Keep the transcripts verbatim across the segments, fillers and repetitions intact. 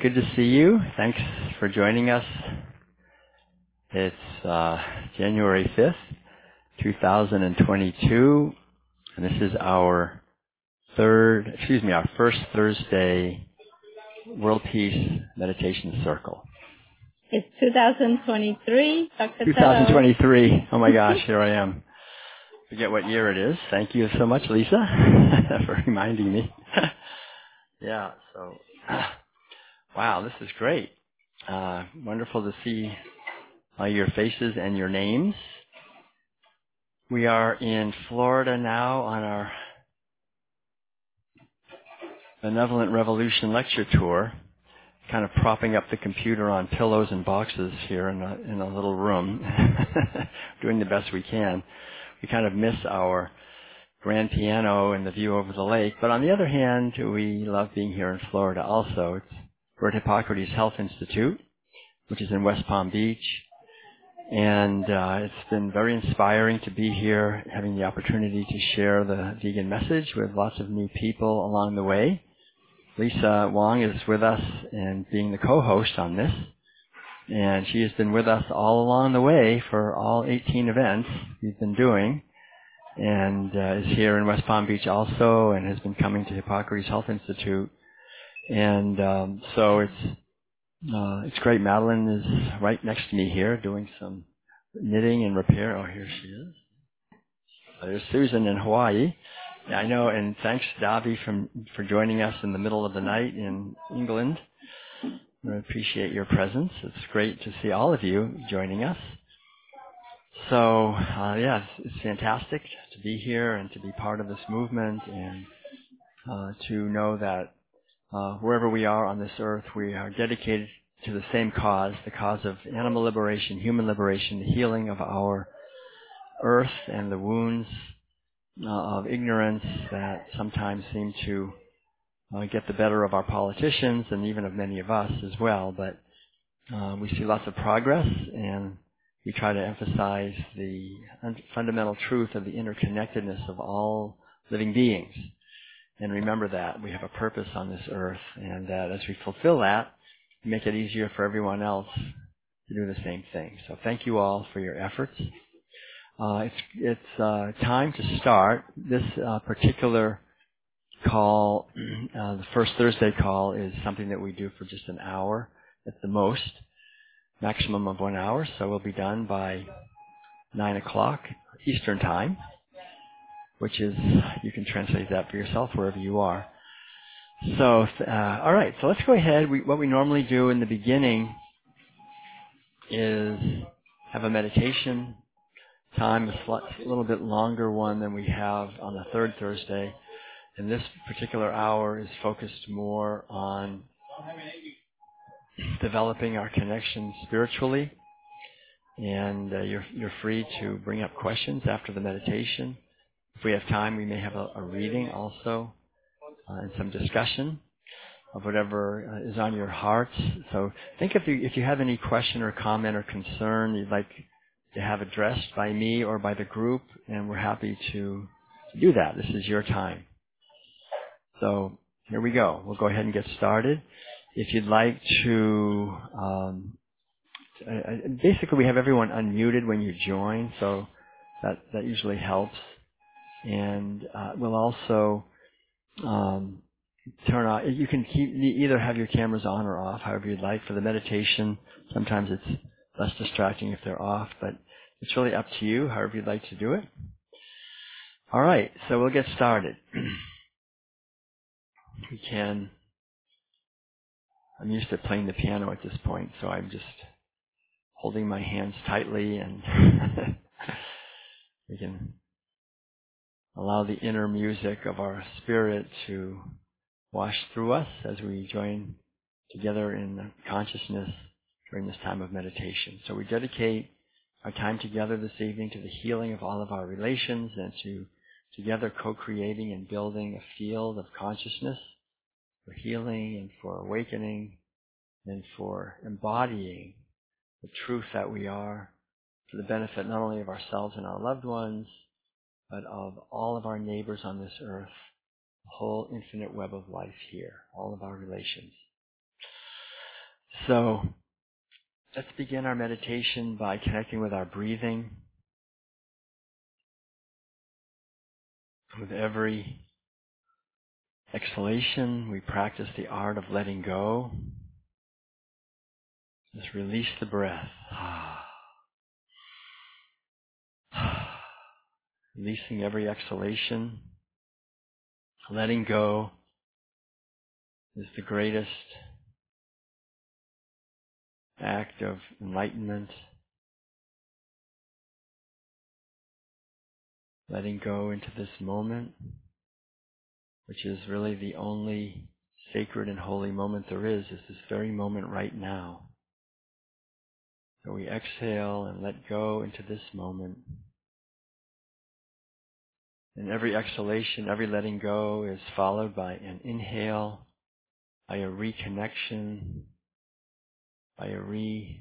good to see you. Thanks for joining us. It's uh, January fifth, two thousand twenty-two, and this is our third, excuse me, our first Thursday World Peace Meditation Circle. It's two thousand twenty-three, Doctor two thousand twenty-three. Oh my gosh, here I am. Forget what year it is. Thank you so much, Lisa, for reminding me. Yeah, so, wow, this is great. Uh, wonderful to see uh, your faces and your names. We are in Florida now on our Benevolent Revolution lecture tour, kind of propping up the computer on pillows and boxes here in a, in a little room, doing the best we can. We kind of miss our grand piano and the view over the lake, but on the other hand, we love being here in Florida also. It's, we're at Hippocrates Health Institute, which is in West Palm Beach, and uh, it's been very inspiring to be here, having the opportunity to share the vegan message with lots of new people along the way. Lisa Wong is with us and being the co-host on this, and she has been with us all along the way for all eighteen events we've been doing, and uh, is here in West Palm Beach also, and has been coming to Hippocrates Health Institute. And um, so it's uh, it's great. Madeline is right next to me here doing some knitting and repair. Oh, here she is. There's Susan in Hawaii. Yeah, I know, and thanks, Davi, from, for joining us in the middle of the night in England. I appreciate your presence. It's great to see all of you joining us. So, uh, yeah, it's, it's fantastic to be here and to be part of this movement, and uh, to know that uh, wherever we are on this earth, we are dedicated to the same cause, the cause of animal liberation, human liberation, the healing of our earth and the wounds uh, of ignorance that sometimes seem to uh, get the better of our politicians and even of many of us as well. But uh, we see lots of progress, and we try to emphasize the fundamental truth of the interconnectedness of all living beings. And remember that we have a purpose on this earth, and that as we fulfill that, we make it easier for everyone else to do the same thing. So thank you all for your efforts. Uh, it's it's uh, time to start. This uh, particular call, uh, the first Thursday call, is something that we do for just an hour at the most, maximum of one hour. So we'll be done by nine o'clock Eastern Time, which is, you can translate that for yourself wherever you are. So, uh, all right, so let's go ahead. We, what we normally do in the beginning is have a meditation time, a, sl- a little bit longer one than we have on the third Thursday. And this particular hour is focused more on developing our connection spiritually. And uh, you're, you're free to bring up questions after the meditation. If we have time, we may have a, a reading also, uh, and some discussion of whatever uh, is on your hearts. So think if you, if you have any question or comment or concern you'd like to have addressed by me or by the group, and we're happy to do that. This is your time. So here we go. We'll go ahead and get started. If you'd like to, um, uh, basically we have everyone unmuted when you join, so that, that usually helps. And uh, we'll also um, turn off. You can keep either have your cameras on or off, however you'd like. For the meditation, sometimes it's less distracting if they're off, but it's really up to you, however you'd like to do it. All right, so we'll get started. We can. I'm used to playing the piano at this point, so I'm just holding my hands tightly, and we can allow the inner music of our spirit to wash through us as we join together in consciousness during this time of meditation. So we dedicate our time together this evening to the healing of all of our relations, and to together co-creating and building a field of consciousness for healing and for awakening and for embodying the truth that we are, for the benefit not only of ourselves and our loved ones, but of all of our neighbors on this earth, the whole infinite web of life here, all of our relations. So let's begin our meditation by connecting with our breathing. With every exhalation, we practice the art of letting go. Just release the breath. Releasing every exhalation. Letting go is the greatest act of enlightenment. Letting go into this moment, which is really the only sacred and holy moment there is, is this very moment right now. So we exhale and let go into this moment. And every exhalation, every letting go is followed by an inhale, by a reconnection, by a re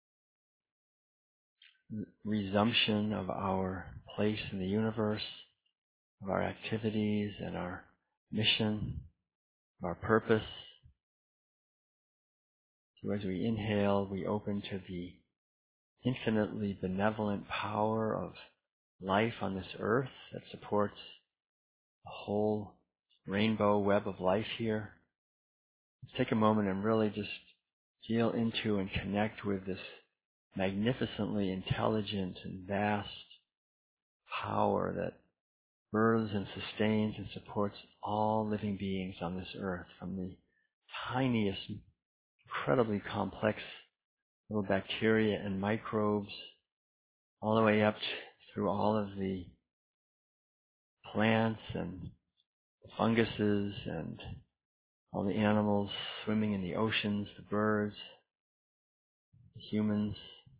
resumption of our place in the universe, of our activities and our mission, of our purpose. So as we inhale, we open to the infinitely benevolent power of life on this earth that supports the whole rainbow web of life here. Let's take a moment and really just feel into and connect with this magnificently intelligent and vast power that births and sustains and supports all living beings on this earth, from the tiniest, incredibly complex little bacteria and microbes, all the way up through all of the plants and funguses and all the animals swimming in the oceans, the birds, the humans,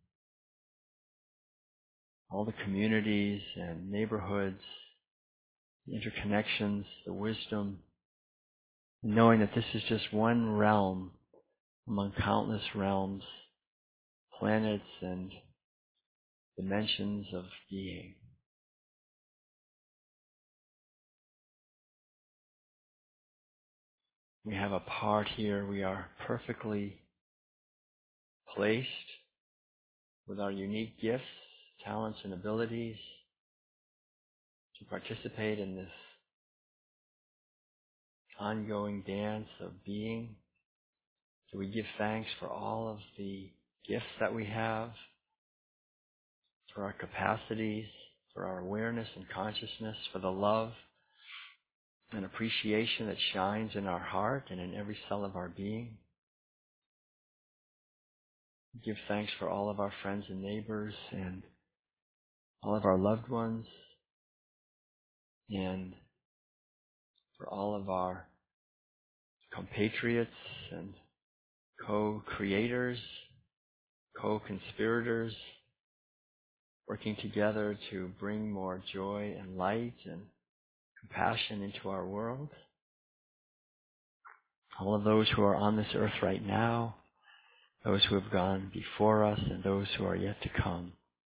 all the communities and neighborhoods, the interconnections, the wisdom, knowing that this is just one realm among countless realms, planets and dimensions of being. We have a part here. We are perfectly placed with our unique gifts, talents, and abilities to participate in this ongoing dance of being. So we give thanks for all of the gifts that we have, for our capacities, for our awareness and consciousness, for the love and appreciation that shines in our heart and in every cell of our being. We give thanks for all of our friends and neighbors and all of our loved ones, and for all of our compatriots and co-creators, co-conspirators, working together to bring more joy and light and compassion into our world. All of those who are on this earth right now, those who have gone before us and those who are yet to come,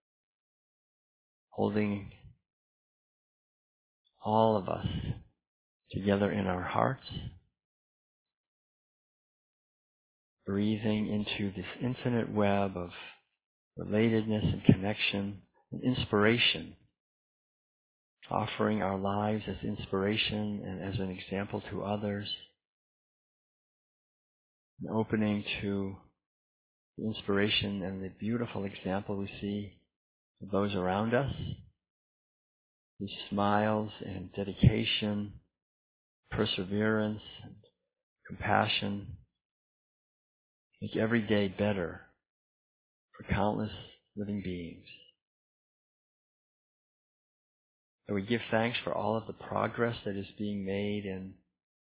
holding all of us together in our hearts, breathing into this infinite web of relatedness and connection and inspiration, offering our lives as inspiration and as an example to others, and opening to the inspiration and the beautiful example we see of those around us, whose smiles and dedication, perseverance, and compassion make every day better for countless living beings. So we give thanks for all of the progress that is being made in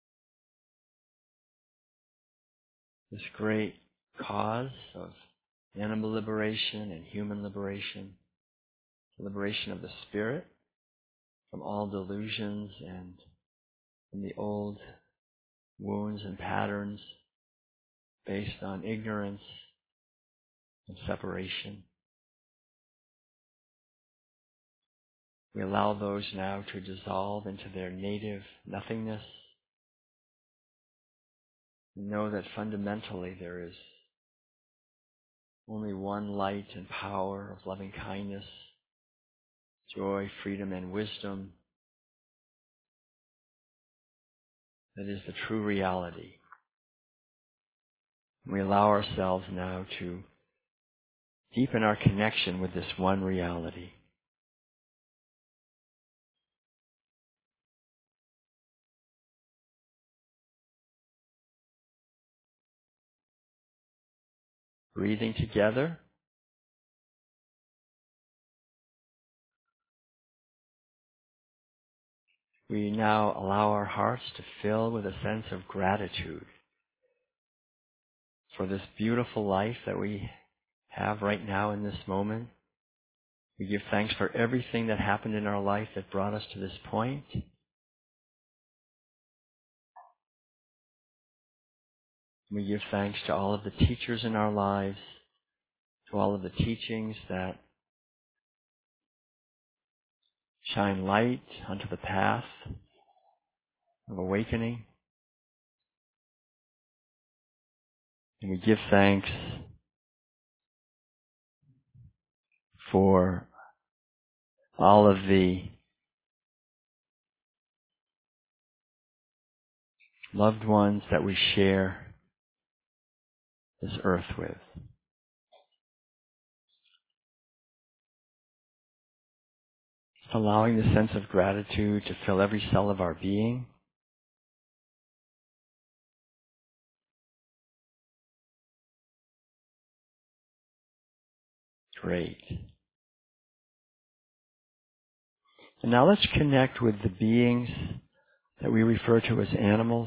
this great cause of animal liberation and human liberation, the liberation of the spirit from all delusions and from the old wounds and patterns based on ignorance and separation. We allow those now to dissolve into their native nothingness. We know that fundamentally there is only one light and power of loving kindness, joy, freedom, and wisdom that is the true reality. We allow ourselves now to deepen our connection with this one reality. Breathing together. We now allow our hearts to fill with a sense of gratitude for this beautiful life that we have right now in this moment. We give thanks for everything that happened in our life that brought us to this point. We give thanks to all of the teachers in our lives, to all of the teachings that shine light onto the path of awakening. And we give thanks for all of the loved ones that we share this earth with. Just allowing the sense of gratitude to fill every cell of our being. Great. And now let's connect with the beings that we refer to as animals.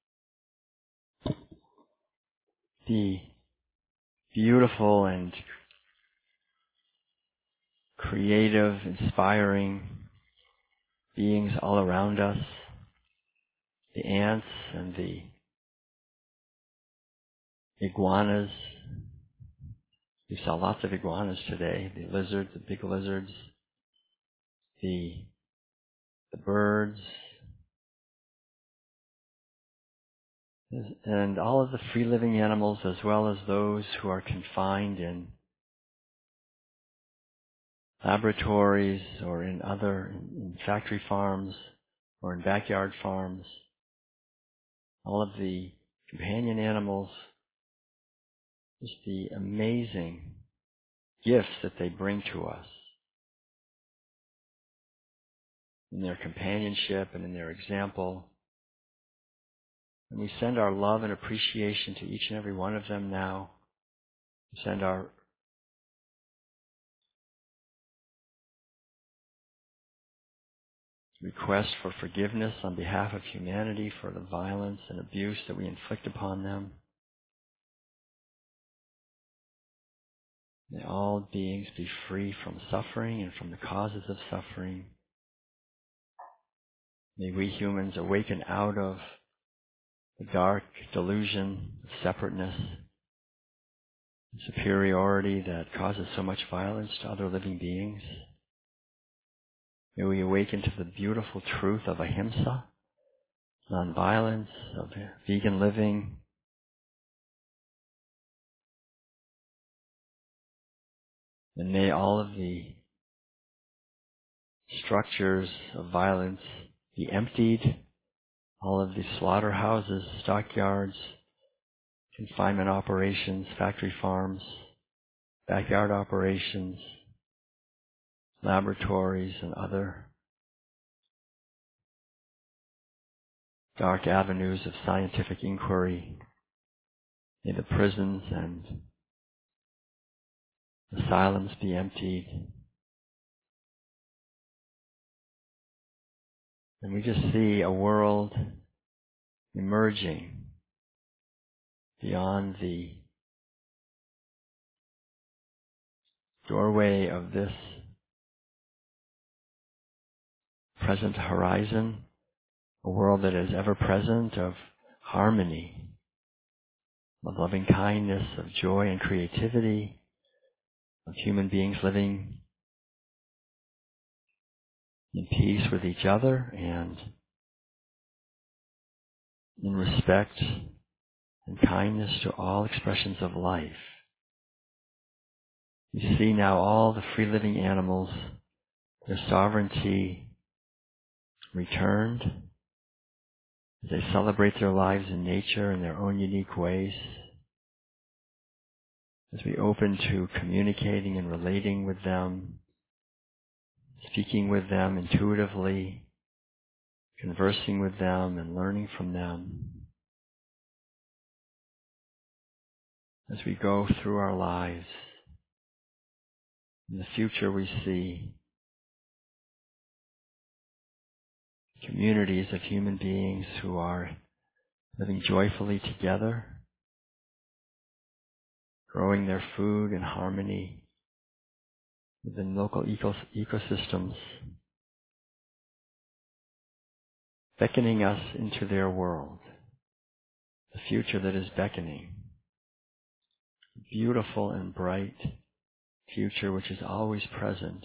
The beautiful and creative, inspiring beings all around us. The ants and the iguanas. We saw lots of iguanas today. The lizards, the big lizards, the, the birds, and all of the free-living animals, as well as those who are confined in laboratories or in other in factory farms or in backyard farms. All of the companion animals, just the amazing gifts that they bring to us in their companionship and in their example. And we send our love and appreciation to each and every one of them now. We send our request for forgiveness on behalf of humanity for the violence and abuse that we inflict upon them. May all beings be free from suffering and from the causes of suffering. May we humans awaken out of the dark delusion of separateness, superiority that causes so much violence to other living beings. May we awaken to the beautiful truth of ahimsa, nonviolence, of vegan living. And may all of the structures of violence be emptied, all of the slaughterhouses, stockyards, confinement operations, factory farms, backyard operations, laboratories, and other dark avenues of scientific inquiry. May the prisons and asylums be emptied. And we just see a world emerging beyond the doorway of this present horizon, a world that is ever present of harmony, of loving kindness, of joy and creativity, of human beings living in peace with each other and in respect and kindness to all expressions of life. You see now all the free-living animals, their sovereignty returned as they celebrate their lives in nature in their own unique ways. As we open to communicating and relating with them, speaking with them intuitively, conversing with them and learning from them. As we go through our lives, in the future we see communities of human beings who are living joyfully together, growing their food in harmony within local eco- ecosystems, beckoning us into their world, the future that is beckoning, beautiful and bright future which is always present.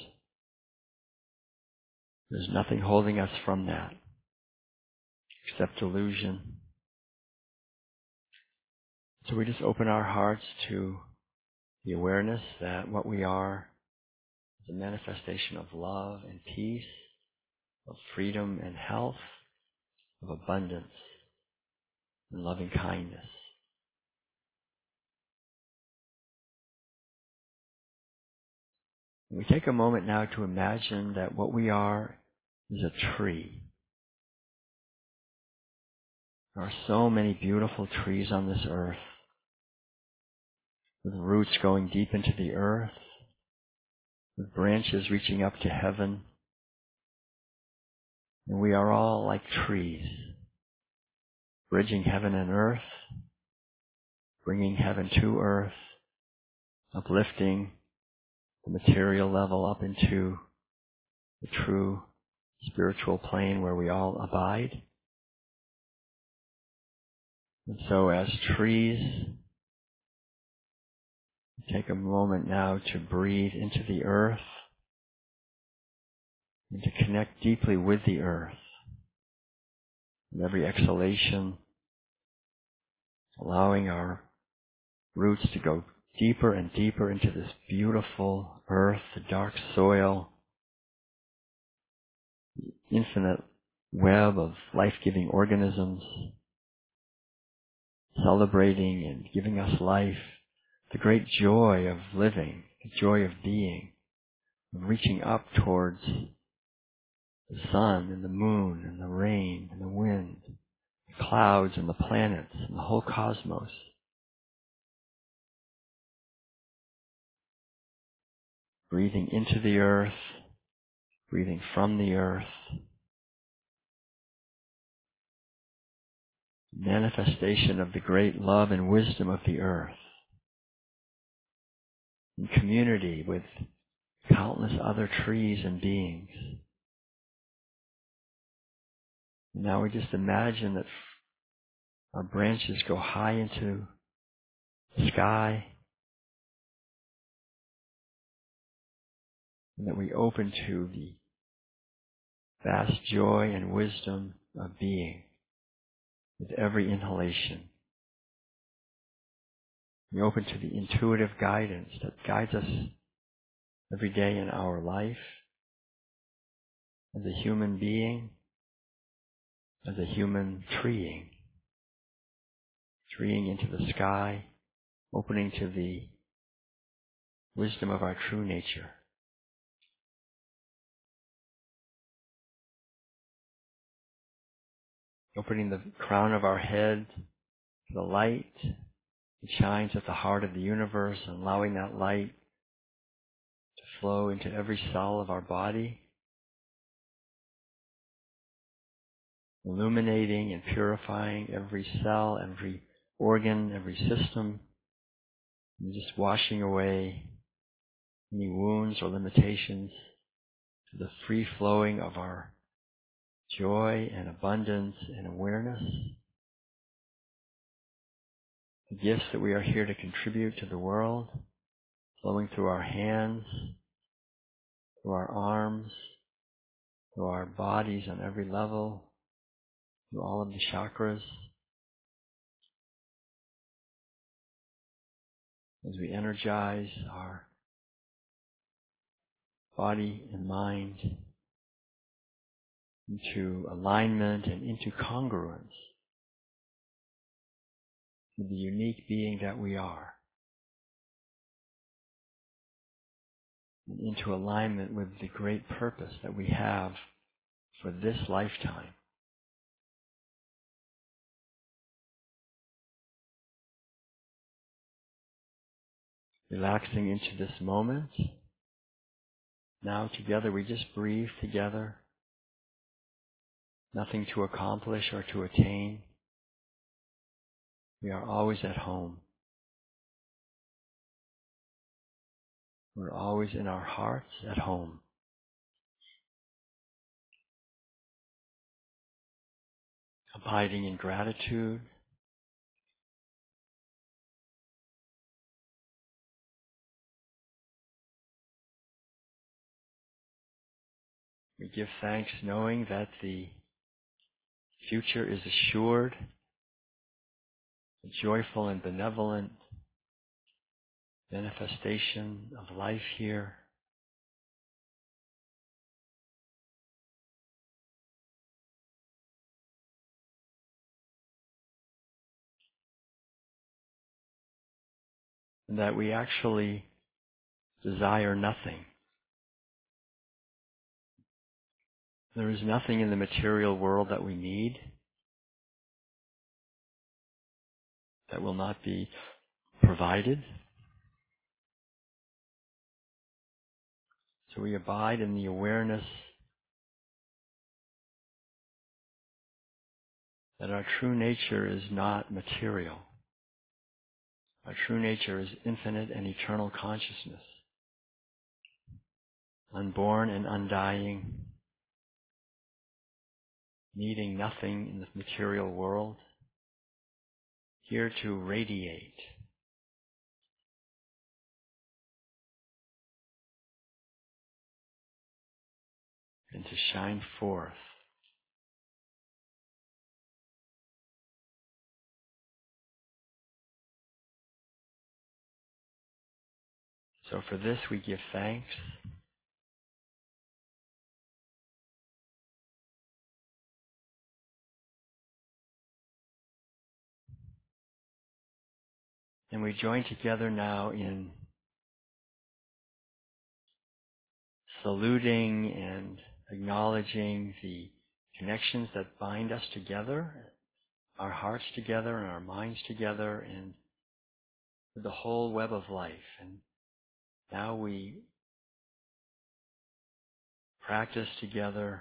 There's nothing holding us from that except illusion. So we just open our hearts to the awareness that what we are is a manifestation of love and peace, of freedom and health, of abundance and loving kindness. We take a moment now to imagine that what we are is a tree. There are so many beautiful trees on this earth, with roots going deep into the earth, with branches reaching up to heaven. And we are all like trees, bridging heaven and earth, bringing heaven to earth, uplifting the material level up into the true spiritual plane where we all abide. And so as trees, take a moment now to breathe into the earth and to connect deeply with the earth. In every exhalation, allowing our roots to go deeper and deeper into this beautiful earth, the dark soil, the infinite web of life-giving organisms, celebrating and giving us life, the great joy of living, the joy of being, of reaching up towards the sun and the moon and the rain and the wind, the clouds and the planets and the whole cosmos. Breathing into the earth, breathing from the earth, manifestation of the great love and wisdom of the earth, in community with countless other trees and beings. And now we just imagine that our branches go high into the sky, and that we open to the vast joy and wisdom of being with every inhalation. We open to the intuitive guidance that guides us every day in our life as a human being, as a human treeing, treeing into the sky, opening to the wisdom of our true nature. Opening the crown of our head to the light that shines at the heart of the universe, and allowing that light to flow into every cell of our body, illuminating and purifying every cell, every organ, every system, and just washing away any wounds or limitations to the free flowing of our joy and abundance and awareness, the gifts that we are here to contribute to the world, flowing through our hands, through our arms, through our bodies on every level, through all of the chakras. As we energize our body and mind into alignment and into congruence with the unique being that we are, and into alignment with the great purpose that we have for this lifetime. Relaxing into this moment. Now together we just breathe together. Nothing to accomplish or to attain. We are always at home. We're always in our hearts at home. Abiding in gratitude. We give thanks knowing that the future is assured, a joyful and benevolent manifestation of life here. And that we actually desire nothing. There is nothing in the material world that we need that will not be provided. So we abide in the awareness that our true nature is not material. Our true nature is infinite and eternal consciousness, unborn and undying, needing nothing in the material world, here to radiate, and to shine forth. So for this we give thanks. And we join together now in saluting and acknowledging the connections that bind us together, our hearts together and our minds together, and with the whole web of life. And now we practice together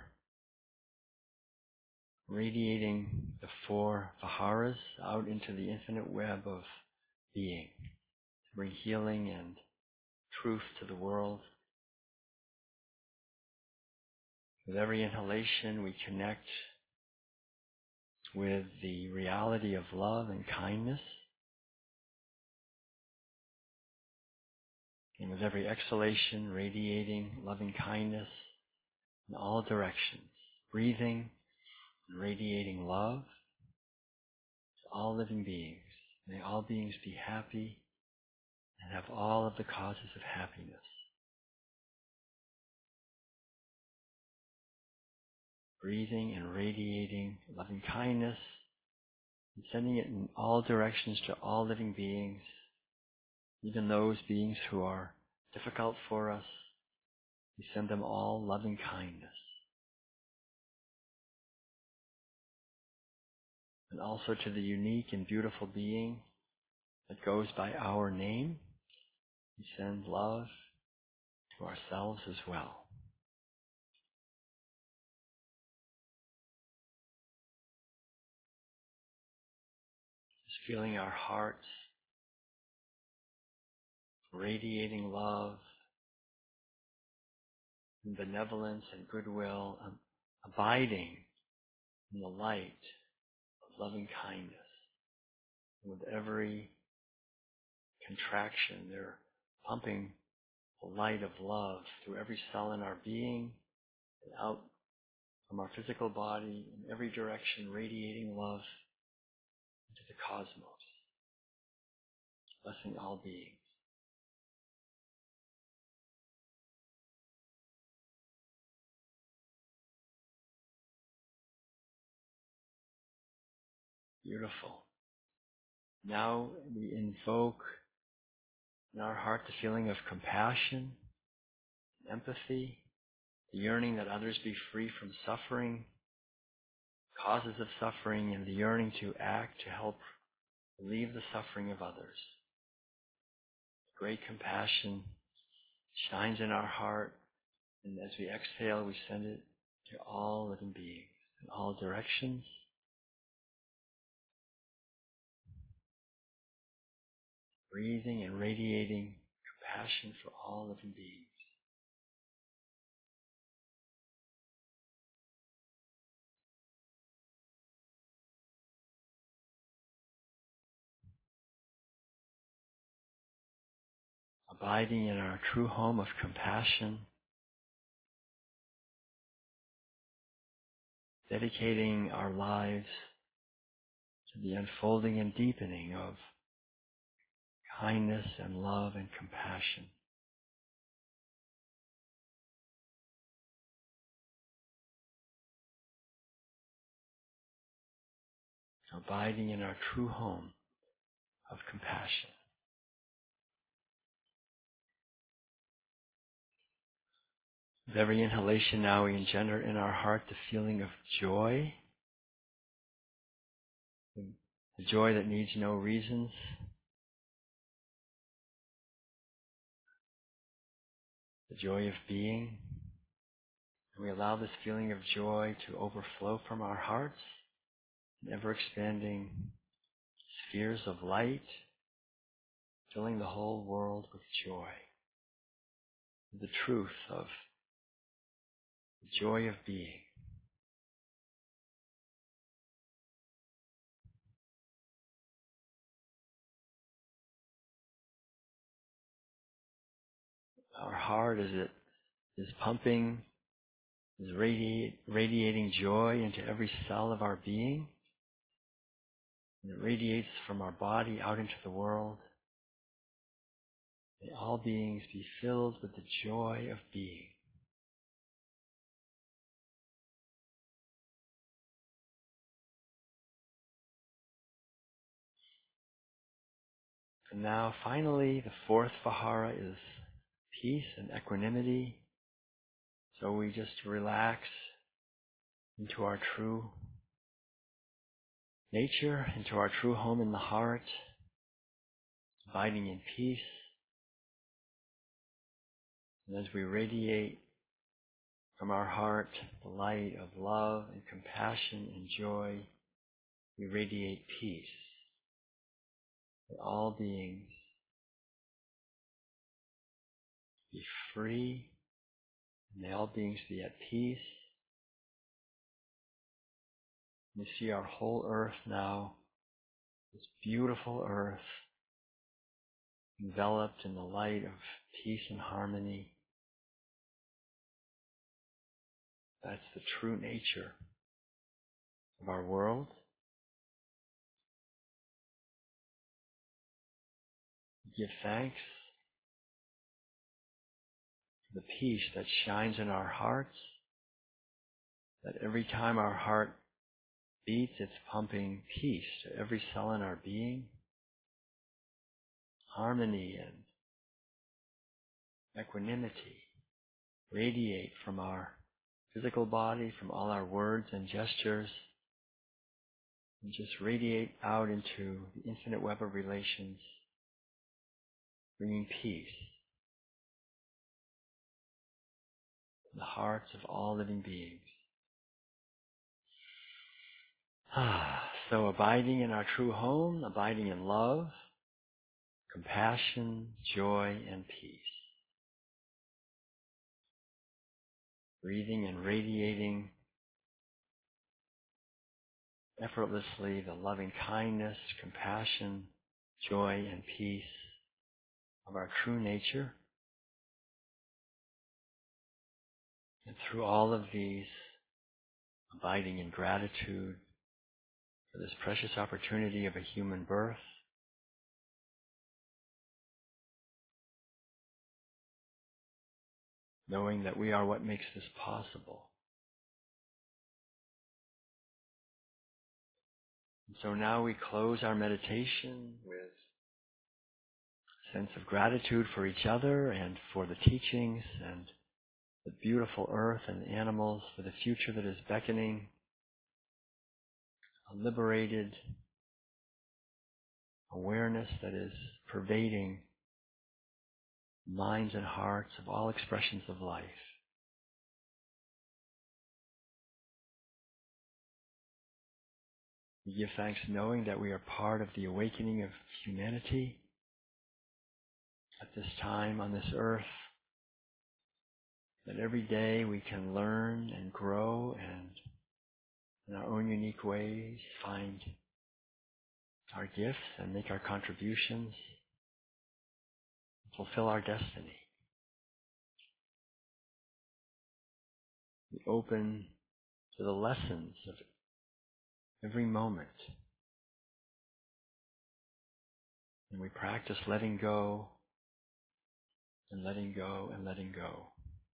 radiating the four viharas out into the infinite web of being, to bring healing and truth to the world. With every inhalation, we connect with the reality of love and kindness. And with every exhalation, radiating loving kindness in all directions, breathing and radiating love to all living beings. May all beings be happy and have all of the causes of happiness. Breathing and radiating loving kindness and sending it in all directions to all living beings, even those beings who are difficult for us. We send them all loving kindness. And also to the unique and beautiful being that goes by our name, we send love to ourselves as well. Just feeling our hearts radiating love and benevolence and goodwill, um, abiding in the light of loving kindness. And with every contraction, they're pumping the light of love through every cell in our being and out from our physical body in every direction, radiating love into the cosmos, blessing all beings. Beautiful. Now we invoke in our heart the feeling of compassion, empathy, the yearning that others be free from suffering, causes of suffering, and the yearning to act to help relieve the suffering of others. Great compassion shines in our heart, and as we exhale, we send it to all living beings in all directions. Breathing and radiating compassion for all living beings. Abiding in our true home of compassion, dedicating our lives to the unfolding and deepening of kindness and love and compassion. Abiding in our true home of compassion. With every inhalation now we engender in our heart the feeling of joy, the joy that needs no reasons, the joy of being. And we allow this feeling of joy to overflow from our hearts, in ever-expanding spheres of light, filling the whole world with joy. The truth of the joy of being. Our heart, as it is pumping, is radiate, radiating joy into every cell of our being. And it radiates from our body out into the world. May all beings be filled with the joy of being. And now, finally, the fourth Vihara is peace and equanimity. So we just relax into our true nature, into our true home in the heart, abiding in peace. And as we radiate from our heart the light of love and compassion and joy, we radiate peace. May all beings be free, and may all beings be at peace. We see our whole earth now, this beautiful earth, enveloped in the light of peace and harmony. That's the true nature of our world. We give thanks for the peace that shines in our hearts, that every time our heart beats, it's pumping peace to every cell in our being. Harmony and equanimity radiate from our physical body, from all our words and gestures, and just radiate out into the infinite web of relations, bringing peace to the hearts of all living beings. Ah, so abiding in our true home, abiding in love, compassion, joy, and peace. Breathing and radiating effortlessly the loving kindness, compassion, joy, and peace of our true nature. And through all of these, abiding in gratitude for this precious opportunity of a human birth, knowing that we are what makes this possible. And So now we close our meditation with a sense of gratitude for each other and for the teachings and the beautiful earth and animals, for the future that is beckoning, a liberated awareness that is pervading minds and hearts of all expressions of life. We give thanks knowing that we are part of the awakening of humanity at this time on this earth, that every day we can learn and grow and in our own unique ways find our gifts and make our contributions, fulfill our destiny. We open to the lessons of every moment. And we practice letting go and letting go and letting go.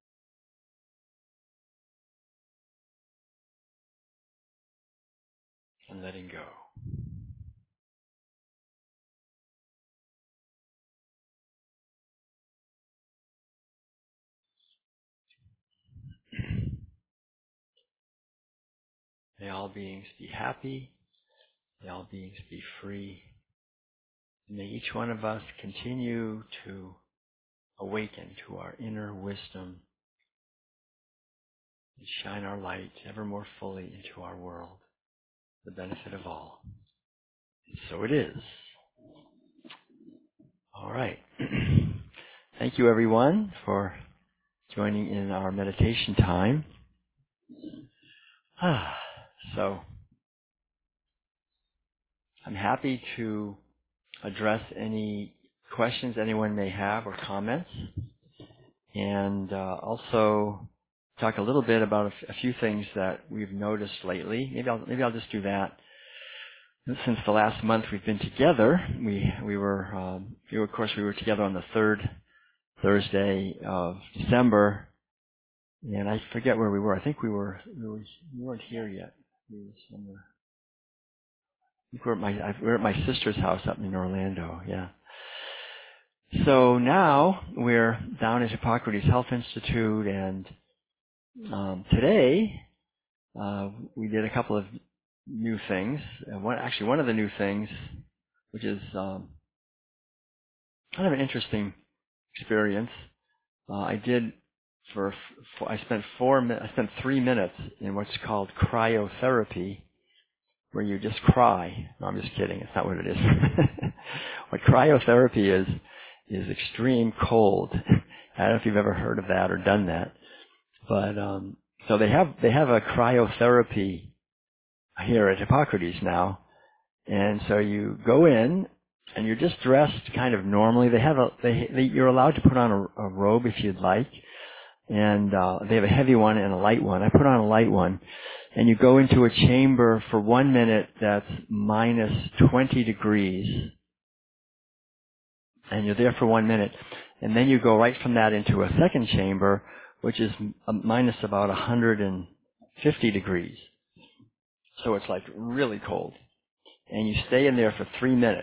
And letting go. May all beings be happy. May all beings be free. May each one of us continue to awaken to our inner wisdom and shine our light ever more fully into our world, for the benefit of all. And so it is. All right. Thank you, everyone, for joining in our meditation time. Ah, so I'm happy to address any questions anyone may have or comments, and uh, also talk a little bit about a, f- a few things that we've noticed lately. Maybe I'll maybe I'll just do that. Since the last month we've been together, we we were um, we were, of course we were together on the third Thursday of December, and I forget where we were. I think we were we, were, we weren't here yet. We were somewhere. I think we were at my I, we were at my sister's house up in Orlando. Yeah. So now we're down at Hippocrates Health Institute, and um, today uh, we did a couple of new things. Uh, one, actually, one of the new things, which is um, kind of an interesting experience, uh, I did for, for I spent four mi- I spent three minutes in what's called cryotherapy, where you just cry. No, I'm just kidding. It's not what it is. What cryotherapy is is extreme cold. I don't know if you've ever heard of that or done that, but um, so they have they have a cryotherapy here at Hippocrates now, and so you go in and you're just dressed kind of normally. They have a they, they you're allowed to put on a, a robe if you'd like, and uh, they have a heavy one and a light one. I put on a light one, and you go into a chamber for one minute that's minus twenty degrees, and you're there for one minute, and then you go right from that into a second chamber, which is a minus about one hundred fifty degrees. So it's like really cold. And you stay in there for three minutes.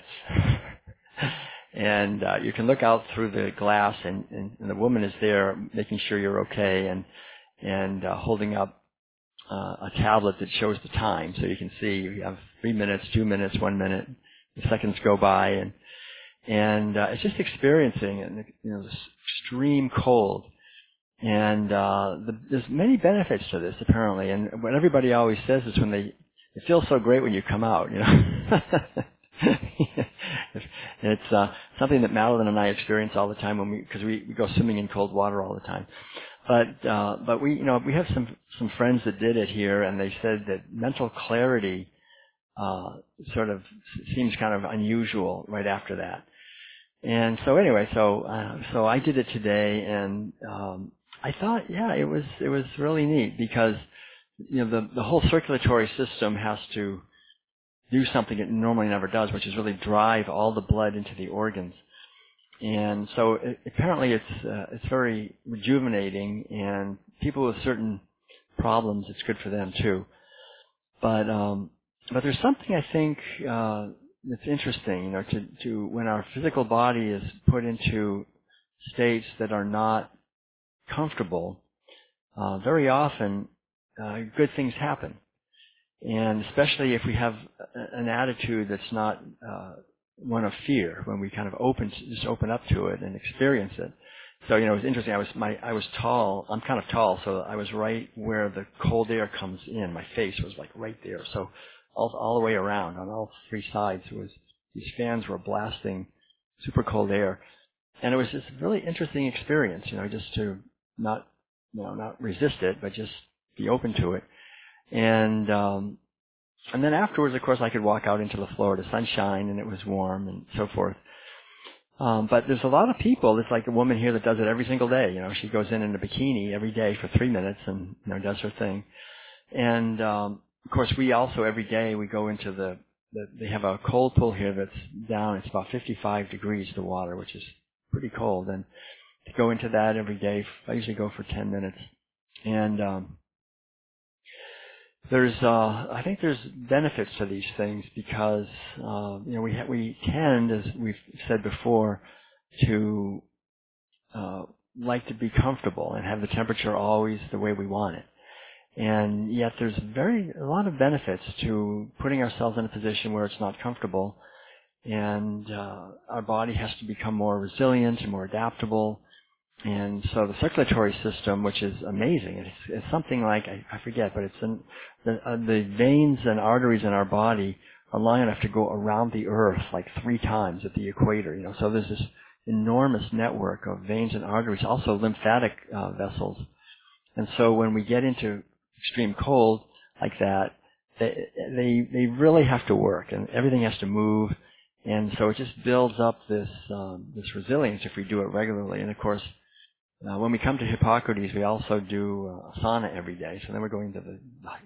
And uh, you can look out through the glass, and, and, and the woman is there making sure you're okay, and and uh, holding up uh, a tablet that shows the time. So you can see you have three minutes, two minutes, one minute. The seconds go by, and and uh, it's just experiencing and you know this extreme cold. And uh, the, there's many benefits to this apparently. And what everybody always says is when they it feels so great when you come out, you know. It's uh, something that Madeline and I experience all the time when we, because we, we go swimming in cold water all the time. But uh, but we you know we have some some friends that did it here, and they said that mental clarity uh, sort of seems kind of unusual right after that. And so anyway, so uh, so I did it today, and um, I thought, yeah, it was it was really neat because you know the the whole circulatory system has to do something it normally never does, which is really drive all the blood into the organs. And so it, apparently it's uh, it's very rejuvenating, and people with certain problems, it's good for them too. But um, but there's something I think uh, that's interesting, you know, to, to when our physical body is put into states that are not comfortable, uh, very often uh, good things happen. And especially if we have an attitude that's not uh, one of fear, when we kind of open, just open up to it and experience it. So, you know, it was interesting. I was my I was tall. I'm kind of tall, so I was right where the cold air comes in. My face was like right there. So all all the way around on all three sides was these fans were blasting super cold air, and it was just a really interesting experience. You know, just to not you know not resist it, but just be open to it. And um, and then afterwards, of course, I could walk out into the Florida sunshine, and it was warm and so forth. Um, but there's a lot of people. There's like a woman here that does it every single day. You know, she goes in in a bikini every day for three minutes and you know does her thing. And um, of course, we also every day we go into the, the. They have a cold pool here that's down. It's about fifty-five degrees the water, which is pretty cold. And to go into that every day, I usually go for ten minutes. And um, There's, uh, I think there's benefits to these things because, uh, you know, we ha- we tend, as we've said before, to uh, like to be comfortable and have the temperature always the way we want it. And yet there's very, a lot of benefits to putting ourselves in a position where it's not comfortable, and uh, our body has to become more resilient and more adaptable. And so the circulatory system, which is amazing, it's, it's something like, I, I forget, but it's in, the, uh, the veins and arteries in our body are long enough to go around the earth like three times at the equator, you know. So there's this enormous network of veins and arteries, also lymphatic uh, vessels. And so when we get into extreme cold like that, they, they, they really have to work, and everything has to move. And so it just builds up this, um, this resilience if we do it regularly. And of course, Uh, when we come to Hippocrates, we also do uh, a sauna every day. So then we're going to the,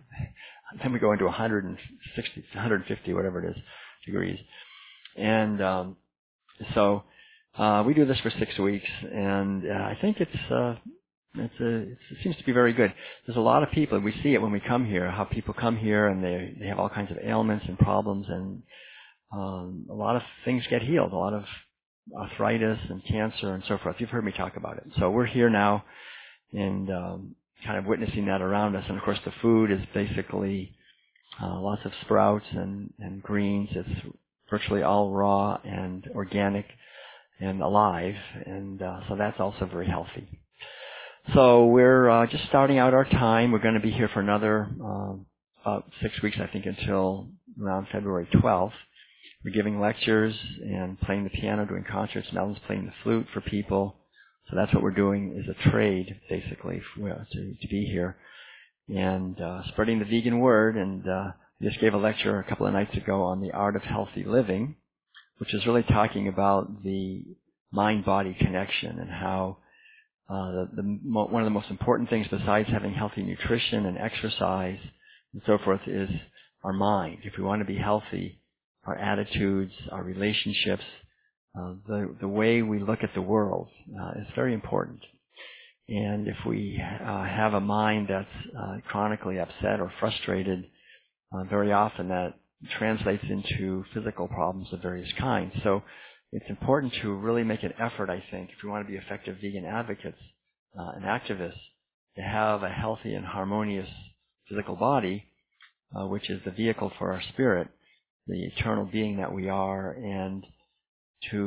then we go into one sixty, one fifty, whatever it is, degrees. And um, so uh, we do this for six weeks, and uh, I think it's, uh, it's a, it's, it seems to be very good. There's a lot of people, we see it when we come here, how people come here and they they have all kinds of ailments and problems, and um, a lot of things get healed. A lot of arthritis and cancer and so forth. You've heard me talk about it. So we're here now and um, kind of witnessing that around us. And of course the food is basically uh, lots of sprouts and, and greens. It's virtually all raw and organic and alive. And uh, so that's also very healthy. So we're uh, just starting out our time. We're going to be here for another uh, about six weeks, I think, until around February twelfth. We're giving lectures and playing the piano, doing concerts. Melvin's playing the flute for people. So that's what we're doing, is a trade, basically, for, uh, to, to be here. And uh, spreading the vegan word. And uh, I just gave a lecture a couple of nights ago on the art of healthy living, which is really talking about the mind-body connection and how uh, the, the one of the most important things besides having healthy nutrition and exercise and so forth is our mind. If we want to be healthy, our attitudes, our relationships, uh, the the way we look at the world uh, is very important. And if we uh, have a mind that's uh, chronically upset or frustrated, uh, very often that translates into physical problems of various kinds. So it's important to really make an effort, I think, if we want to be effective vegan advocates uh, and activists, to have a healthy and harmonious physical body, uh, which is the vehicle for our spirit, the eternal being that we are, and to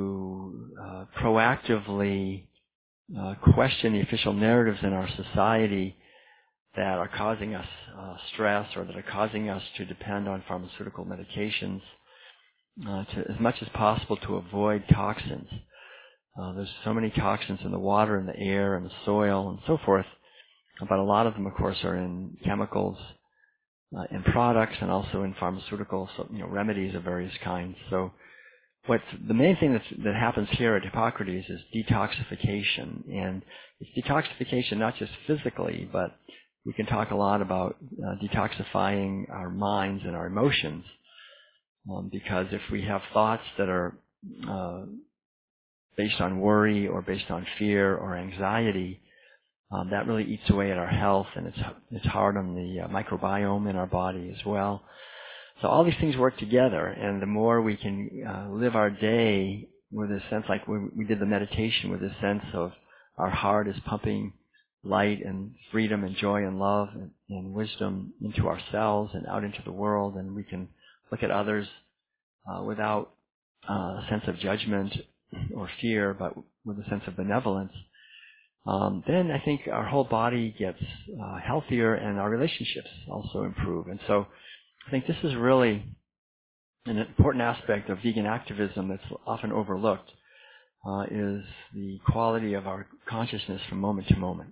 uh, proactively uh, question the official narratives in our society that are causing us uh, stress or that are causing us to depend on pharmaceutical medications, uh, to, as much as possible to avoid toxins. Uh, there's so many toxins in the water and the air and the soil and so forth, but a lot of them, of course, are in chemicals, Uh, in products, and also in pharmaceuticals, so, you know, remedies of various kinds. So what's the main thing that's, that happens here at Hippocrates is detoxification. And it's detoxification not just physically, but we can talk a lot about uh, detoxifying our minds and our emotions. Um, because if we have thoughts that are uh, based on worry or based on fear or anxiety, Um, that really eats away at our health, and it's it's hard on the uh, microbiome in our body as well. So all these things work together, and the more we can uh, live our day with a sense, like when we did the meditation, with a sense of our heart is pumping light and freedom and joy and love and, and wisdom into ourselves and out into the world, and we can look at others uh, without uh, a sense of judgment or fear, but with a sense of benevolence, um, then I think our whole body gets uh, healthier and our relationships also improve. And so I think this is really an important aspect of vegan activism that's often overlooked, uh, is the quality of our consciousness from moment to moment.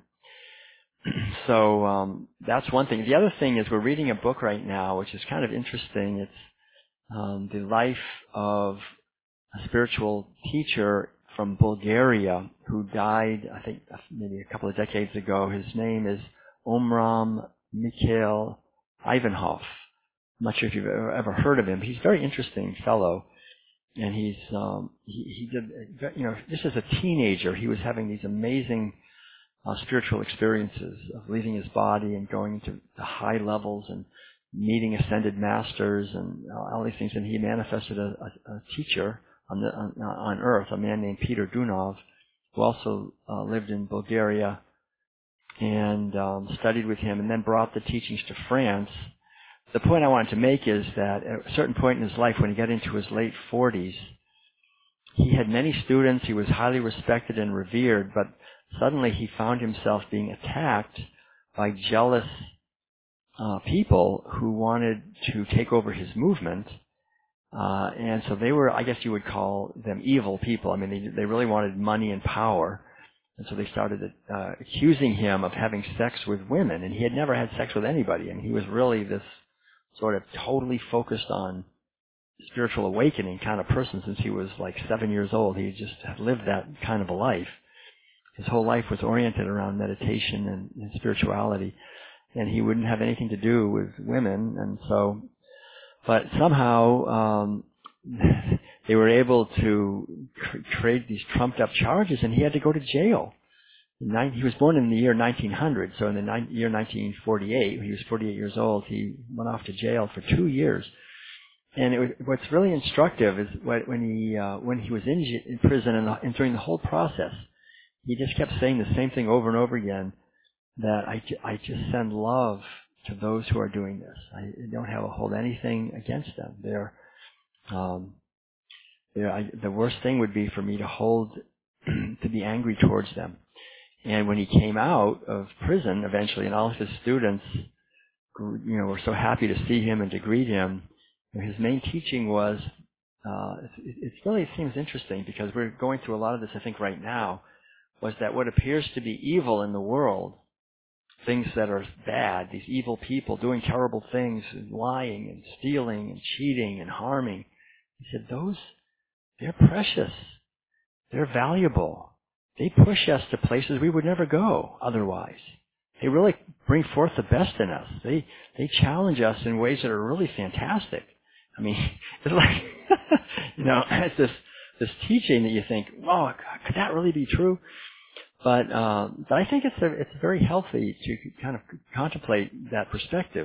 So um, that's one thing. The other thing is we're reading a book right now, which is kind of interesting. It's um, the life of a spiritual teacher from Bulgaria who died, I think, maybe a couple of decades ago. His name is Omram Mikhail Ivanov. I'm not sure if you've ever, ever heard of him. He's a very interesting fellow. And he's, um, he, he did, you know, just as a teenager, he was having these amazing uh, spiritual experiences of leaving his body and going to the high levels and meeting ascended masters and all these things. And he manifested a, a, a teacher on, the, on, on earth, a man named Peter Dunov, who also uh, lived in Bulgaria and um, studied with him and then brought the teachings to France. The point I wanted to make is that at a certain point in his life, when he got into his late forties, he had many students, he was highly respected and revered, but suddenly he found himself being attacked by jealous uh, people who wanted to take over his movement. Uh, and so they were, I guess you would call them evil people. I mean, they, they really wanted money and power. And so they started uh, accusing him of having sex with women, and he had never had sex with anybody. And he was really this sort of totally focused on spiritual awakening kind of person since he was like seven years old. He just had lived that kind of a life. His whole life was oriented around meditation and, and spirituality, and he wouldn't have anything to do with women. And so, but somehow um, they were able to cr- create these trumped up charges, and he had to go to jail. He was born in the year nineteen hundred, so in the ni- year nineteen forty-eight, when he was forty-eight years old, he went off to jail for two years. And it was, what's really instructive is when he uh, when he was in, j- in prison and, the, and during the whole process, he just kept saying the same thing over and over again, that I, ju- I just send love to those who are doing this. I don't have a hold anything against them. They're, um, they're I, the worst thing would be for me to hold to be angry towards them. And when he came out of prison eventually, and all of his students, you know, were so happy to see him and to greet him, his main teaching was, uh, it, it really seems interesting because we're going through a lot of this, I think, right now, was that what appears to be evil in the world, things that are bad, these evil people doing terrible things, and lying and stealing and cheating and harming, he said, those, they're precious. They're valuable. They push us to places we would never go otherwise. They really bring forth the best in us. They they challenge us in ways that are really fantastic. I mean, it's like, you know, it's this this teaching that you think, oh, could that really be true? But uh, but I think it's a, it's very healthy to kind of contemplate that perspective,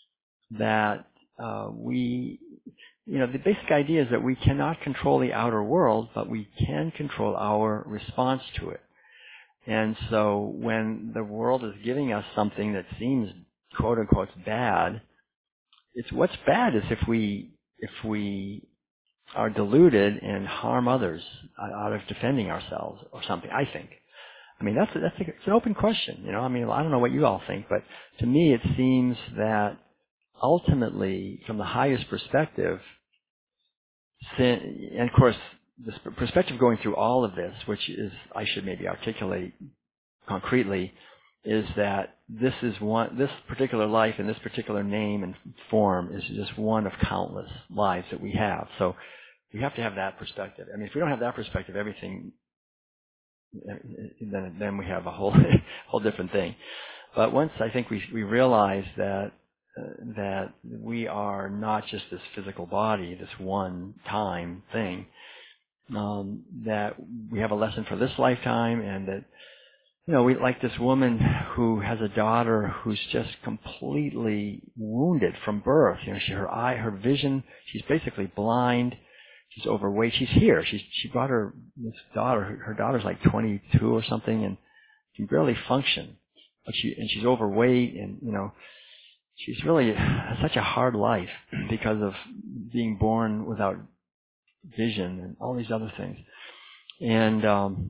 that uh, we, you know, the basic idea is that we cannot control the outer world, but we can control our response to it. And so when the world is giving us something that seems quote unquote bad, it's what's bad is if we if we are deluded and harm others out of defending ourselves or something, I think. I mean, that's a, that's a, it's an open question, you know. I mean, I don't know what you all think, but to me it seems that ultimately, from the highest perspective, sin, and of course, the perspective going through all of this, which is, I should maybe articulate concretely, is that this is one, this particular life and this particular name and form is just one of countless lives that we have. So we have to have that perspective. I mean, if we don't have that perspective, everything, then then we have a whole whole different thing. But once I think we we realize that uh, that we are not just this physical body, this one time thing, um, that we have a lesson for this lifetime, and that you know, we like this woman who has a daughter who's just completely wounded from birth. You know, she, her eye, her vision, she's basically blind. She's overweight. She's here. She's, she brought her, this daughter, her, her daughter's like twenty-two or something, and she can barely function. But she, and she's overweight, and, you know, she's really has such a hard life because of being born without vision and all these other things. And, um,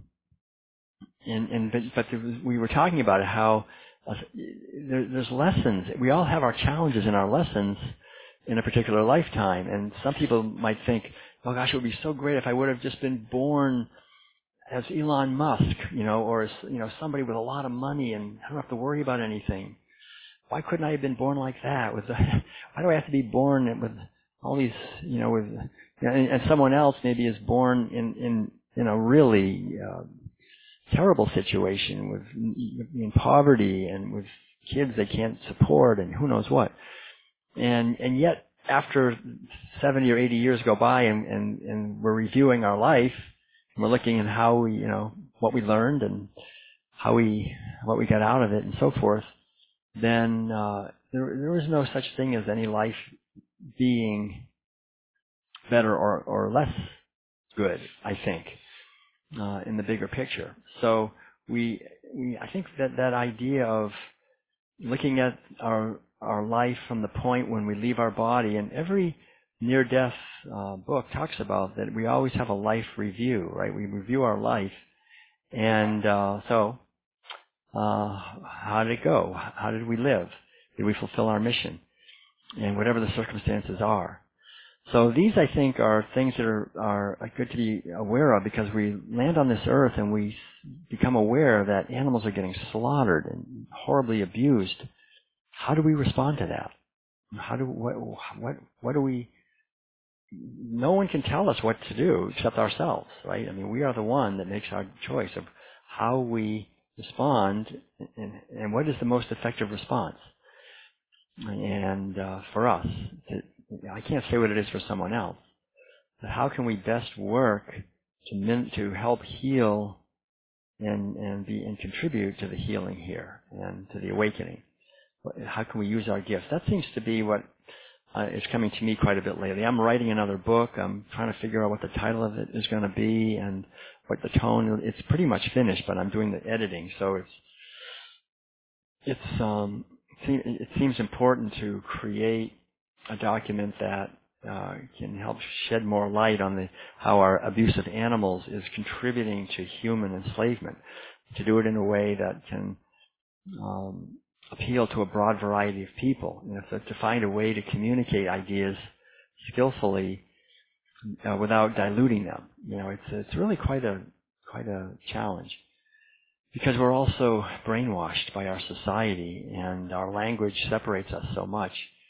and, and, but, but there was, we were talking about it, how uh, there, there's lessons. We all have our challenges in our lessons in a particular lifetime. And some people might think, oh gosh, it would be so great if I would have just been born as Elon Musk, you know, or as, you know, somebody with a lot of money and I don't have to worry about anything. Why couldn't I have been born like that? With the, why do I have to be born with all these, you know, with, you know, and, and someone else maybe is born in, in, in a really uh, terrible situation with in poverty and with kids they can't support and who knows what. And, and yet after seventy or eighty years go by and, and, and we're reviewing our life, and we're looking at how we, you know, what we learned and how we, what we got out of it and so forth, then uh, there, there is no such thing as any life being better or, or less good, I think, uh, in the bigger picture. So we, we, I think that that idea of looking at our our life from the point when we leave our body, and every near-death uh, book talks about that we always have a life review, right? We review our life, and uh, so uh, how did it go? How did we live? Did we fulfill our mission? And whatever the circumstances are. So these, I think, are things that are, are good to be aware of, because we land on this earth and we become aware that animals are getting slaughtered and horribly abused. How do we respond to that? How do what what what do we? No one can tell us what to do except ourselves, right? I mean, we are the one that makes our choice of how we respond, and, and what is the most effective response. And uh, for us, to, I can't say what it is for someone else. But how can we best work to min- to help heal and and be and contribute to the healing here and to the awakening? How can we use our gifts? That seems to be what uh, is coming to me quite a bit lately. I'm writing another book. I'm trying to figure out what the title of it is going to be and what the tone. It's pretty much finished, but I'm doing the editing, so it's it's um it seems important to create a document that uh, can help shed more light on the how our abuse of animals is contributing to human enslavement. To do it in a way that can um, appeal to a broad variety of people. You know, so to find a way to communicate ideas skillfully uh, without diluting them. You know, it's it's really quite a quite a challenge, because we're also brainwashed by our society and our language separates us so much.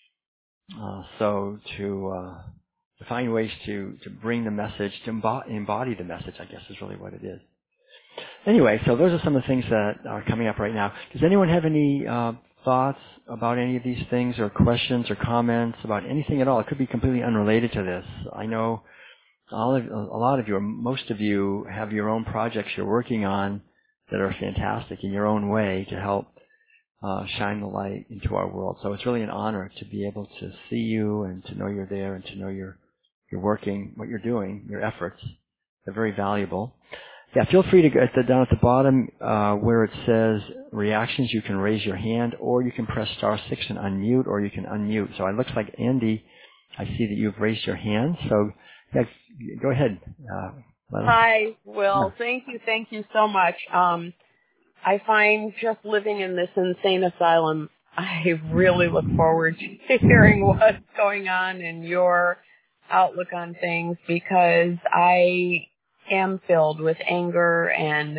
Uh, so to uh, to find ways to to bring the message, to embo- embody the message, I guess is really what it is. Anyway, so those are some of the things that are coming up right now. Does anyone have any uh, thoughts about any of these things, or questions or comments about anything at all? It could be completely unrelated to this. I know all of, a lot of you, or most of you, have your own projects you're working on that are fantastic in your own way to help uh, shine the light into our world. So it's really an honor to be able to see you and to know you're there and to know you're you're working, what you're doing, your efforts. They're very valuable. Yeah, feel free to go at the, down at the bottom uh, where it says reactions. You can raise your hand, or you can press star six and unmute, or you can unmute. So it looks like, Andy, I see that you've raised your hand. So yeah, go ahead. Uh, Hi, Will. Yeah. Thank you. Thank you so much. Um, I find just living in this insane asylum, I really look forward to hearing what's going on and your outlook on things, because I am filled with anger and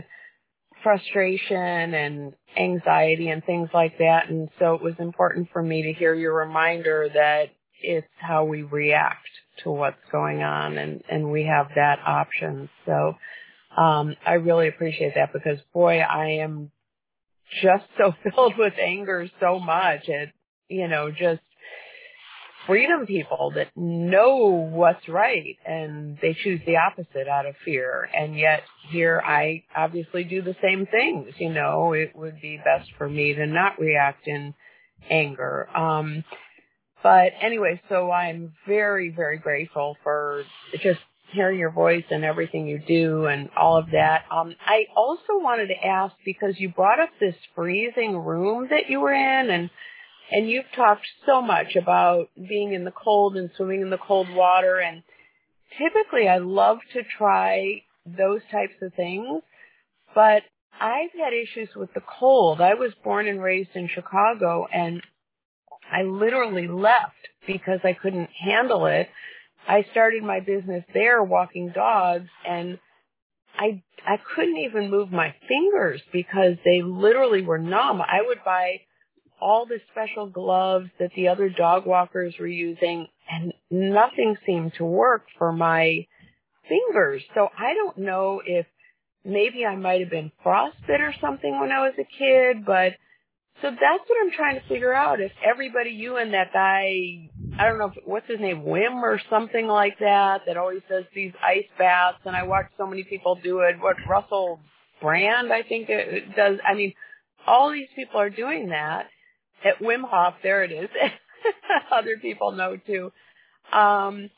frustration and anxiety and things like that. And so it was important for me to hear your reminder that it's how we react to what's going on, and, and we have that option. So um, I really appreciate that, because, boy, I am just so filled with anger so much. It, you know, just freedom people that know what's right, and they choose the opposite out of fear. And yet here I obviously do the same things. You know, it would be best for me to not react in anger. Um, but anyway, so I'm very, very grateful for just hearing your voice and everything you do and all of that. Um, I also wanted to ask, because you brought up this freezing room that you were in, and and you've talked so much about being in the cold and swimming in the cold water, and typically I love to try those types of things, but I've had issues with the cold. I was born and raised in Chicago, and I literally left because I couldn't handle it. I started my business there walking dogs, and I I couldn't even move my fingers because they literally were numb. I would buy all the special gloves that the other dog walkers were using, and nothing seemed to work for my fingers. So I don't know if maybe I might have been frostbite or something when I was a kid, but so that's what I'm trying to figure out. If everybody, you and that guy, I don't know, if, what's his name, Wim or something like that, that always does these ice baths, and I watch so many people do it. What, Russell Brand, I think it does. I mean, all these people are doing that. At Wim Hof, there it is. Other people know too. Um,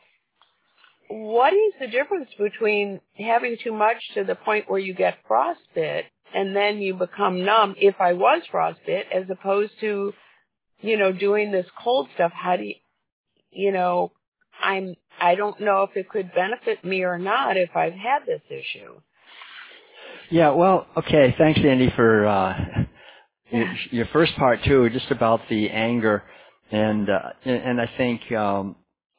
what is the difference between having too much to the point where you get frostbite and then you become numb, if I was frostbite, as opposed to, you know, doing this cold stuff? How do you, you know, I'm, I don't know if it could benefit me or not if I've had this issue. Yeah, well, okay. Thanks, Andy, for uh, your, your first part too, just about the anger, and uh, and I think um,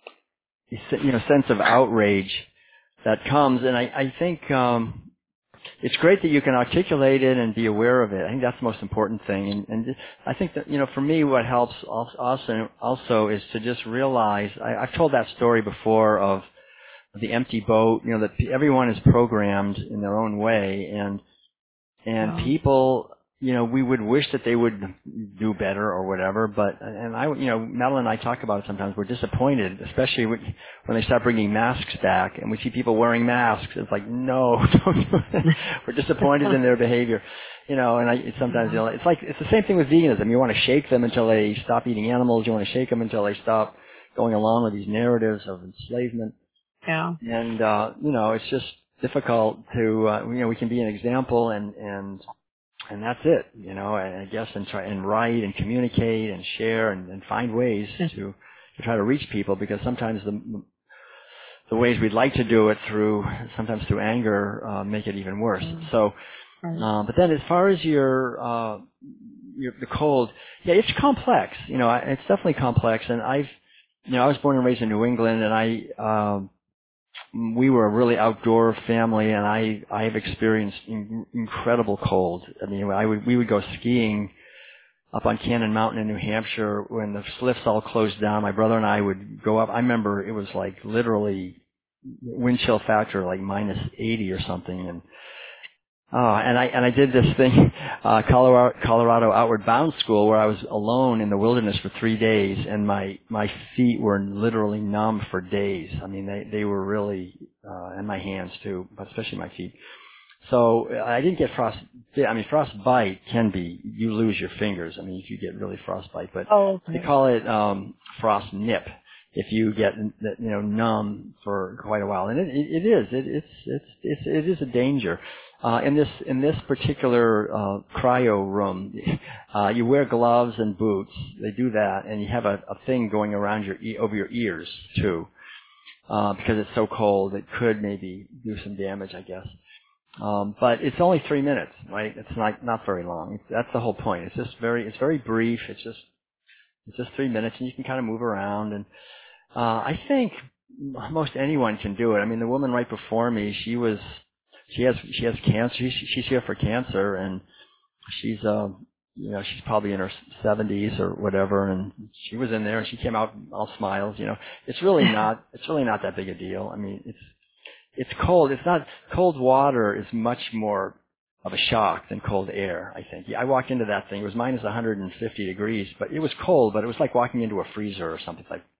you know, sense of outrage that comes, and I, I think um, it's great that you can articulate it and be aware of it. I think that's the most important thing, and, and I think that, you know, for me, what helps also also is to just realize. I, I've told that story before of the empty boat, you know, that everyone is programmed in their own way, and and wow. people, you know, we would wish that they would do better or whatever, but, and I, you know, Madeline and I talk about it sometimes, we're disappointed, especially when they start bringing masks back, and we see people wearing masks. It's like, no, don't do it. We're disappointed in their behavior, you know, and I, sometimes, you know, it's like, it's the same thing with veganism. You want to shake them until they stop eating animals. You want to shake them until they stop going along with these narratives of enslavement. Yeah. And, uh, you know, it's just difficult to, uh, you know, we can be an example and, and, and that's it, you know, I, I guess, and try and write and communicate and share and, and find ways to, to try to reach people, because sometimes the, the ways we'd like to do it through, sometimes through anger, uh, make it even worse. Mm. So, uh, but then as far as your, uh, your, the cold, yeah, it's complex, you know, it's definitely complex. And I've, you know, I was born and raised in New England, and I, um, we were a really outdoor family, and I, I have experienced in, incredible cold. I mean, I would, we would go skiing up on Cannon Mountain in New Hampshire when the slips all closed down. My brother and I would go up. I remember it was like literally wind chill factor, like minus eighty or something. And, oh, and I, and I did this thing, uh, Colorado, Colorado Outward Bound School, where I was alone in the wilderness for three days, and my, my feet were literally numb for days. I mean, they, they were really, uh, and my hands too, but especially my feet. So I didn't get frost, I mean, frostbite can be, you lose your fingers. I mean, if you get really frostbite, but oh, okay. They call it, um, frost nip if you get, you know, numb for quite a while. And it, it, it is, it, it's, it's, it's, it is a danger. Uh, in this, in this particular, uh, cryo room, uh, you wear gloves and boots. They do that, and you have a, a thing going around your, e- over your ears too, uh, because it's so cold. It could maybe do some damage, I guess. Um, but it's only three minutes, right? It's not, not very long. It's, that's the whole point. It's just very, it's very brief. It's just, it's just three minutes, and you can kind of move around. And, uh, I think most anyone can do it. I mean, the woman right before me, she was, She has she has cancer. She's, she's here for cancer, and she's uh you know she's probably in her seventies or whatever. And she was in there, and she came out all smiles. You know, it's really not it's really not that big a deal. I mean, it's it's cold. It's not cold water is much more of a shock than cold air. I think. I walked into that thing. It was minus one hundred fifty degrees, but it was cold. But it was like walking into a freezer or something. Like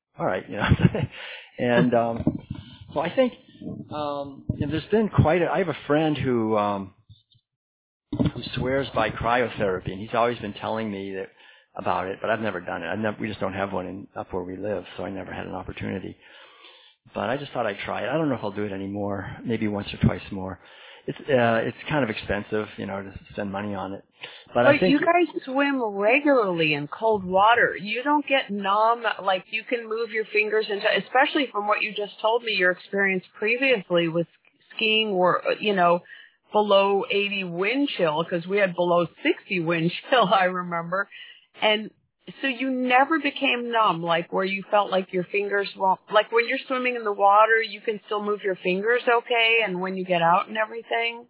all right, you know. and um, so I think um, you know, there's been quite a, I have a friend who, um, who swears by cryotherapy, and he's always been telling me that about it, but I've never done it. I've never, we just don't have one in, up where we live, so I never had an opportunity. But I just thought I'd try it. I don't know if I'll do it anymore, maybe once or twice more. It's uh, it's kind of expensive, you know, to spend money on it. But, but I think you guys swim regularly in cold water. You don't get numb, like you can move your fingers into, especially from what you just told me, your experience previously with skiing or, you know, below eighty wind chill, because we had below sixty wind chill, I remember. And so you never became numb, like where you felt like your fingers won't, like when you're swimming in the water, you can still move your fingers okay, and when you get out and everything?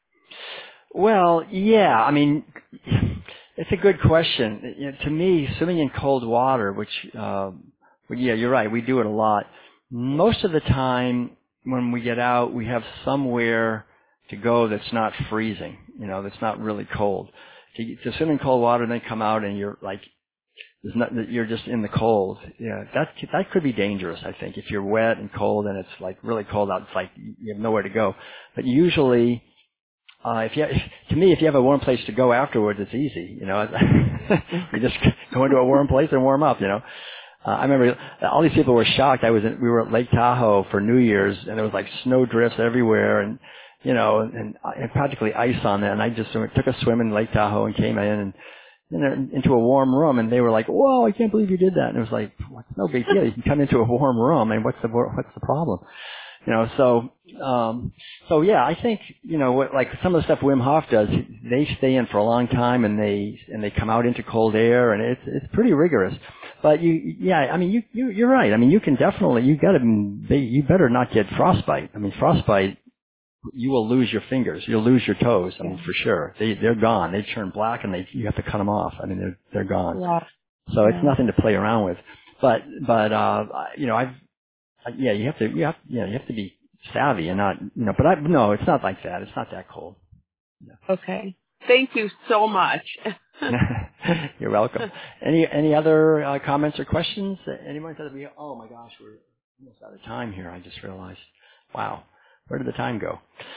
Well, yeah, I mean, it's a good question. You know, to me, swimming in cold water, which, uh, well, yeah, you're right, we do it a lot. Most of the time when we get out, we have somewhere to go that's not freezing, you know, that's not really cold. To, to swim in cold water and then come out and you're like, there's not, you're just in the cold. Yeah, that that could be dangerous, I think. If you're wet and cold and it's like really cold out, it's like you have nowhere to go. But usually, uh, if you, if, to me, if you have a warm place to go afterwards, it's easy. You know, you just go into a warm place and warm up. You know, uh, I remember all these people were shocked. I was in, we were at Lake Tahoe for New Year's, and there was like snow drifts everywhere, and you know, and, and practically ice on there. And I just took a swim in Lake Tahoe and came in and. into a warm room, and they were like, "Whoa, I can't believe you did that." And it was like, well, it's no big deal. You can come into a warm room, and what's the what's the problem? You know, so um, so yeah, I think you know, what, like some of the stuff Wim Hof does, they stay in for a long time, and they and they come out into cold air, and it's it's pretty rigorous. But you, yeah, I mean, you you you're right. I mean, you can definitely you got to you better not get frostbite. I mean, frostbite. You will lose your fingers. You'll lose your toes. I mean, for sure. They, they're gone. They turn black and they, you have to cut them off. I mean, they're, they're gone. Yeah. So yeah. it's nothing to play around with. But, but, uh, you know, I've, yeah, you have to, you have, yeah, you have to be savvy and not, you know, but I, no, it's not like that. It's not that cold. No. Okay. Thank you so much. You're welcome. Any, any other uh, comments or questions? Anyone said we, oh my gosh, we're almost out of time here. I just realized. Wow. Where did the time go?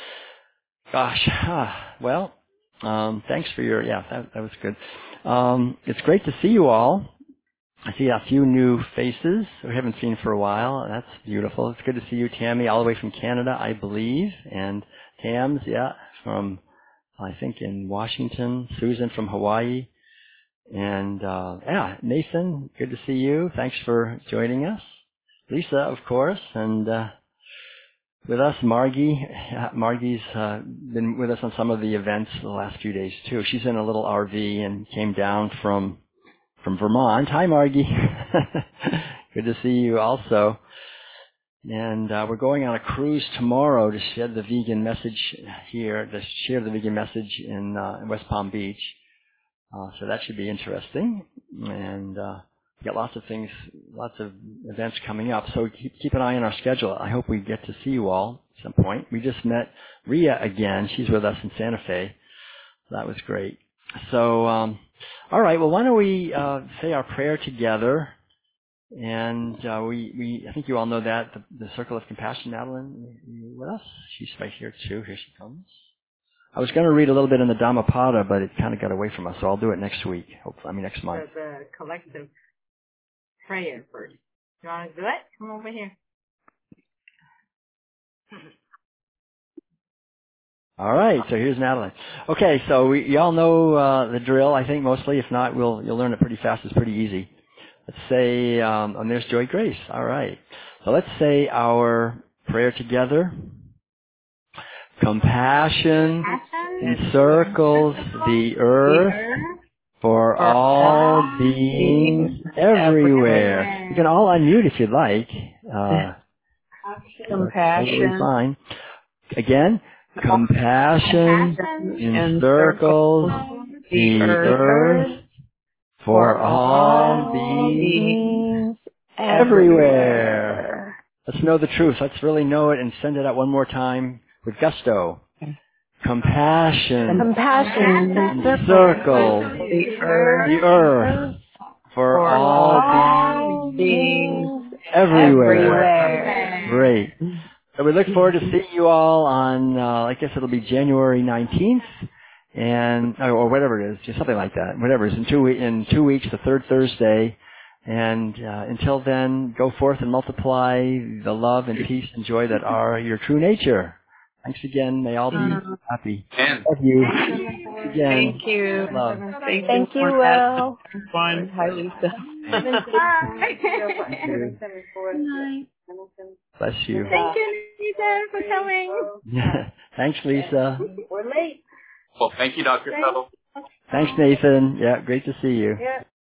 Gosh, ah, well, um, thanks for your, yeah, that, that was good. Um, it's great to see you all. I see a few new faces we haven't seen for a while. That's beautiful. It's good to see you, Tammy, all the way from Canada, I believe. And Tams, yeah, from, I think, in Washington. Susan from Hawaii. And, uh, yeah, Nathan, good to see you. Thanks for joining us. Lisa, of course, and, uh, with us, Margie. Margie's uh, been with us on some of the events the last few days too. She's in a little R V and came down from from Vermont. Hi, Margie. Good to see you also. And uh, we're going on a cruise tomorrow to share the vegan message here, to share the vegan message in, uh, in West Palm Beach. Uh, so that should be interesting. And uh, we got lots of things, lots of events coming up. So keep, keep an eye on our schedule. I hope we get to see you all at some point. We just met Ria again. She's with us in Santa Fe. That was great. So, um, all right. Well, why don't we uh, say our prayer together? And uh, we, we, I think you all know that the, the Circle of Compassion. Madeline, you with us? She's right here too. Here she comes. I was going to read a little bit in the Dhammapada, but it kind of got away from us. So I'll do it next week. Hopefully, I mean next month. The, the collective prayer first. You want to do it? Come over here. All right, so here's Madeline. Okay, so we, y'all know uh, the drill, I think, mostly. If not, we'll you'll learn it pretty fast. It's pretty easy. Let's say, um, and there's Joy Grace. All right. So let's say our prayer together. Compassion encircles the earth for all beings everywhere. You can all unmute if you'd like. Uh, Compassion. Totally fine. Again, compassion encircles the earth for all beings everywhere. Let's know the truth. Let's really know it and send it out one more time with gusto. Compassion, Compassion encircles the earth for all beings Everywhere. Everywhere. Great. So we look forward to seeing you all on, uh, I guess it'll be January nineteenth, and or whatever it is, just something like that. Whatever it is, in two we- in two weeks, the third Thursday. And uh, until then, go forth and multiply the love and peace and joy that are your true nature. Thanks again. May all be happy. And Love you. Again. Thank you. Love. Thank, Thank you, you, for that. Will. Fun. Hi, Lisa. Thank you. Good night. Bless you. Thank you, Lisa, for coming. Thanks, Lisa. We're late. well, thank you, Doctor Tuttle. Thanks, Nathan. Yeah, great to see you. Yeah.